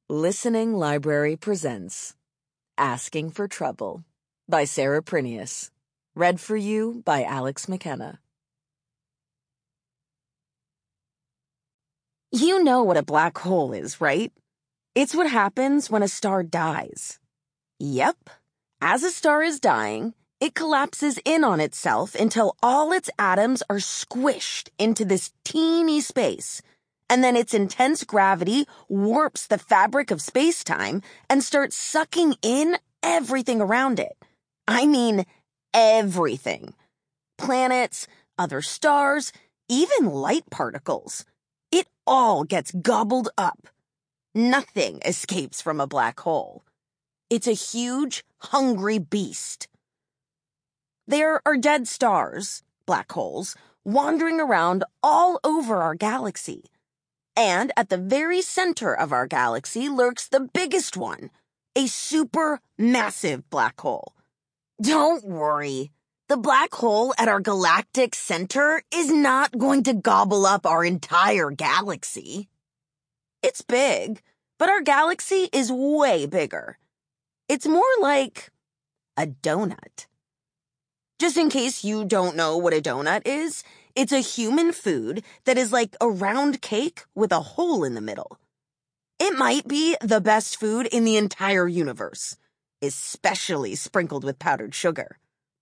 Listening Library presents Asking for Trouble by Sarah Prinius. Read for you by Alex McKenna. You know what a black hole is, right? It's what happens when a star dies. Yep. As a star is dying, it collapses in on itself until all its atoms are squished into this teeny space. And then its intense gravity warps the fabric of space-time and starts sucking in everything around it. I mean, everything. Planets, other stars, even light particles. It all gets gobbled up. Nothing escapes from a black hole. It's a huge, hungry beast. There are dead stars, black holes, wandering around all over our galaxy. And at the very center of our galaxy lurks the biggest one, a supermassive black hole. Don't worry. The black hole at our galactic center is not going to gobble up our entire galaxy. It's big, but our galaxy is way bigger. It's more like a donut. Just in case you don't know what a donut is, it's a human food that is like a round cake with a hole in the middle. It might be the best food in the entire universe, especially sprinkled with powdered sugar.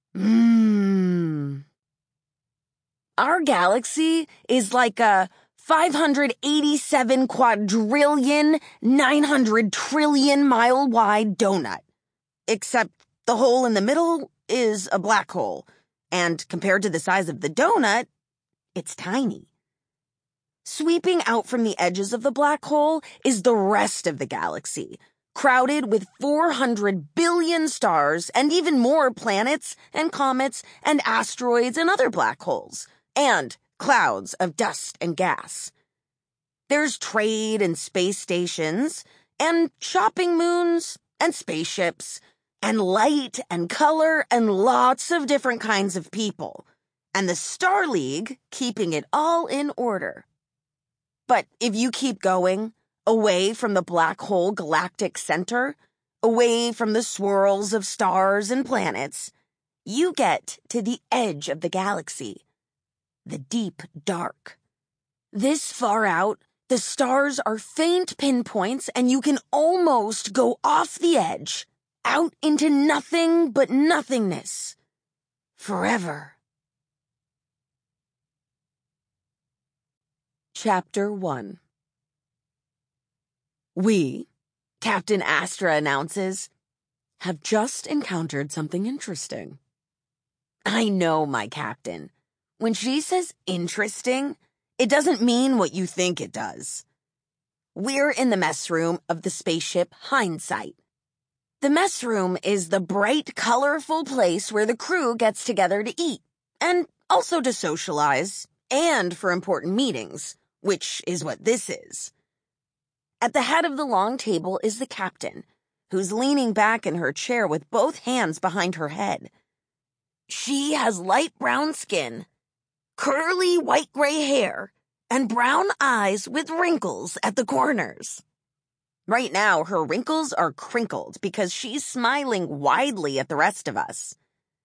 Our galaxy is like a 587 quadrillion, 900 trillion mile wide donut. Except the hole in the middle is a black hole, and compared to the size of the donut, it's tiny. Sweeping out from the edges of the black hole is the rest of the galaxy, crowded with 400 billion stars and even more planets and comets and asteroids and other black holes, and clouds of dust and gas. There's trade and space stations, and shopping moons, and spaceships, and light and color and lots of different kinds of people. And the Star League keeping it all in order. But if you keep going, away from the black hole galactic center, away from the swirls of stars and planets, you get to the edge of the galaxy, the deep dark. This far out, the stars are faint pinpoints and you can almost go off the edge, out into nothing but nothingness, forever. Chapter 1. We, Captain Astra announces, have just encountered something interesting. I know, my captain. When she says interesting, it doesn't mean what you think it does. We're in the mess room of the spaceship Hindsight. The mess room is the bright, colorful place where the crew gets together to eat, and also to socialize, and for important meetings, which is what this is. At the head of the long table is the captain, who's leaning back in her chair with both hands behind her head. She has light brown skin, curly white-gray hair, and brown eyes with wrinkles at the corners. Right now, her wrinkles are crinkled because she's smiling widely at the rest of us.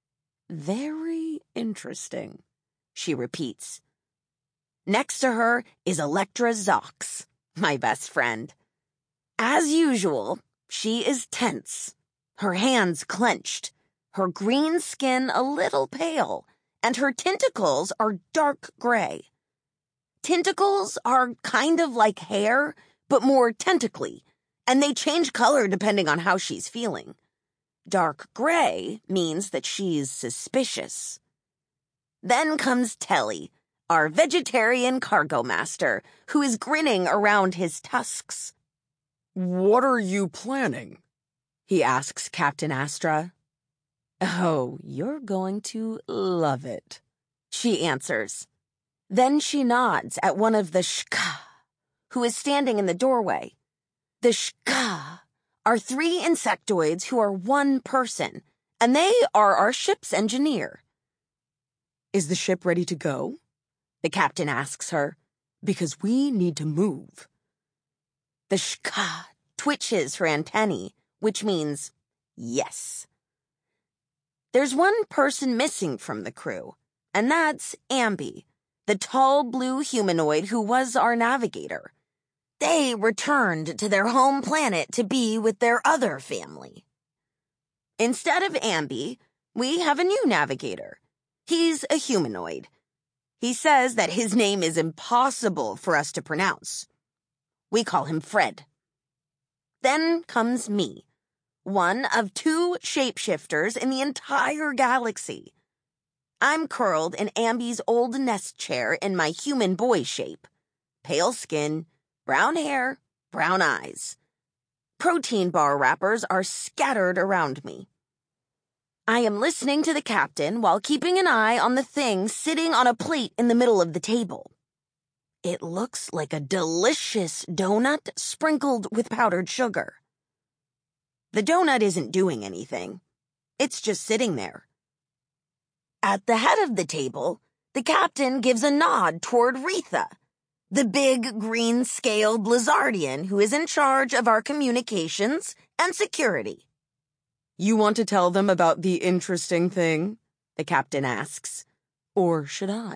Very interesting, she repeats. Next to her is Electra Zox, my best friend. As usual, she is tense, her hands clenched, her green skin a little pale, and her tentacles are dark gray. Tentacles are kind of like hair, but more tentacly, and they change color depending on how she's feeling. Dark gray means that she's suspicious. Then comes Telly, our vegetarian cargo master, who is grinning around his tusks. What are you planning? He asks Captain Astra. Oh, you're going to love it, she answers. Then she nods at one of the Shka, who is standing in the doorway. The Shka are 3 insectoids who are one person, and they are our ship's engineer. Is the ship ready to go? The captain asks her. Because we need to move. The Shka twitches her antennae, which means yes. There's one person missing from the crew, and that's Ambi, the tall blue humanoid who was our navigator. They returned to their home planet to be with their other family. Instead of Ambi, we have a new navigator. He's a humanoid. He says that his name is impossible for us to pronounce. We call him Fred. Then comes me, one of 2 shapeshifters in the entire galaxy. I'm curled in Ambi's old nest chair in my human boy shape. Pale skin, brown hair, brown eyes. Protein bar wrappers are scattered around me. I am listening to the captain while keeping an eye on the thing sitting on a plate in the middle of the table. It looks like a delicious donut sprinkled with powdered sugar. The donut isn't doing anything. It's just sitting there. At the head of the table, the captain gives a nod toward Retha, the big green-scaled Blizzardian who is in charge of our communications and security. You want to tell them about the interesting thing? The captain asks. Or should I?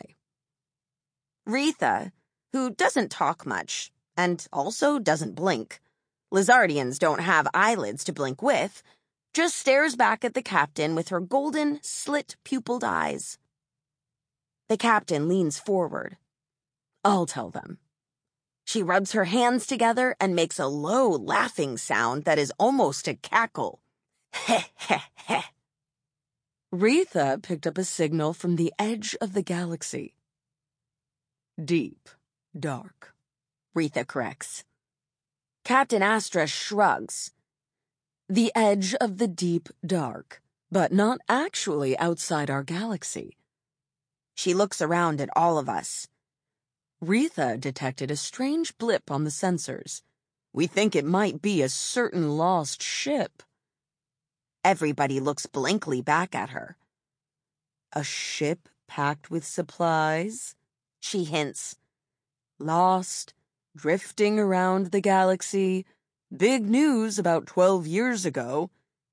Retha, who doesn't talk much and also doesn't blink, Lizardians don't have eyelids to blink with, just stares back at the captain with her golden, slit-pupiled eyes. The captain leans forward. I'll tell them. She rubs her hands together and makes a low, laughing sound that is almost a cackle. Heh, heh, heh. Retha picked up a signal from the edge of the galaxy. Deep, dark, Retha corrects. Captain Astra shrugs. The edge of the deep dark, but not actually outside our galaxy. She looks around at all of us. Retha detected a strange blip on the sensors. We think it might be a certain lost ship. Everybody looks blankly back at her. A ship packed with supplies? She hints. Lost, drifting around the galaxy. Big news about 12 years ago.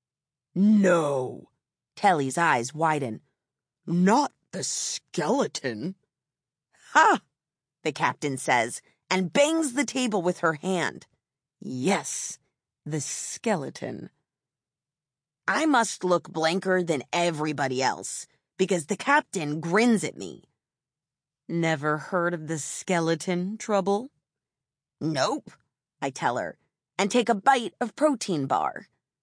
No. Kelly's eyes widen. Not the skeleton. Ha! The captain says, and bangs the table with her hand. Yes, the skeleton. I must look blanker than everybody else, because the captain grins at me. Never heard of the skeleton trouble? Nope, I tell her, and take a bite of protein bar.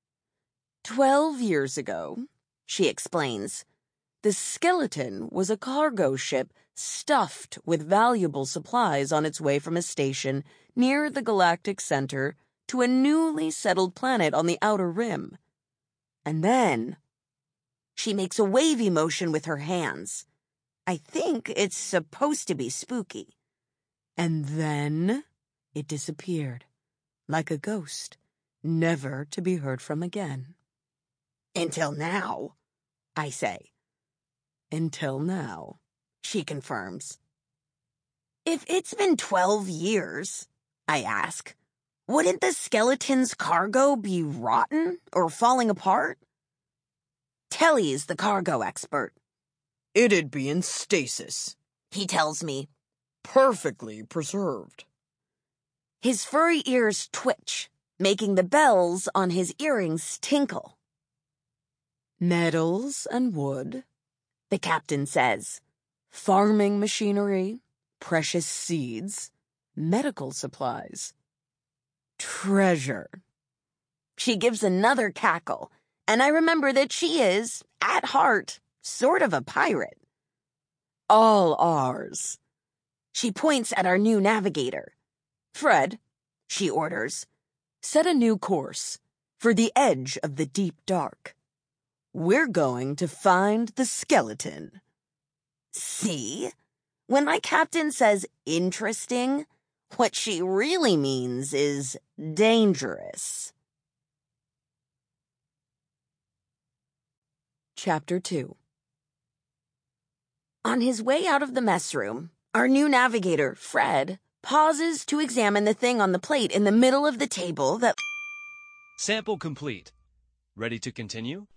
12 years ago, she explains, the skeleton was a cargo ship stuffed with valuable supplies on its way from a station near the galactic center to a newly settled planet on the outer rim. And then, she makes a wavy motion with her hands. I think it's supposed to be spooky. And then it disappeared, like a ghost, never to be heard from again. Until now, I say. Until now, she confirms. If it's been 12 years, I ask, wouldn't the skeleton's cargo be rotten or falling apart? Telly's the cargo expert. It'd be in stasis, he tells me. Perfectly preserved. His furry ears twitch, making the bells on his earrings tinkle. Metals and wood, the captain says. Farming machinery, precious seeds, medical supplies. Treasure. She gives another cackle, and I remember that she is, at heart, sort of a pirate. All ours. She points at our new navigator. Fred, she orders, set a new course for the edge of the deep dark. We're going to find the skeleton. See? When my captain says interesting, what she really means is dangerous. Chapter 2. On his way out of the mess room, our new navigator, Fred, pauses to examine the thing on the plate in the middle of the table that Sample complete. Ready to continue?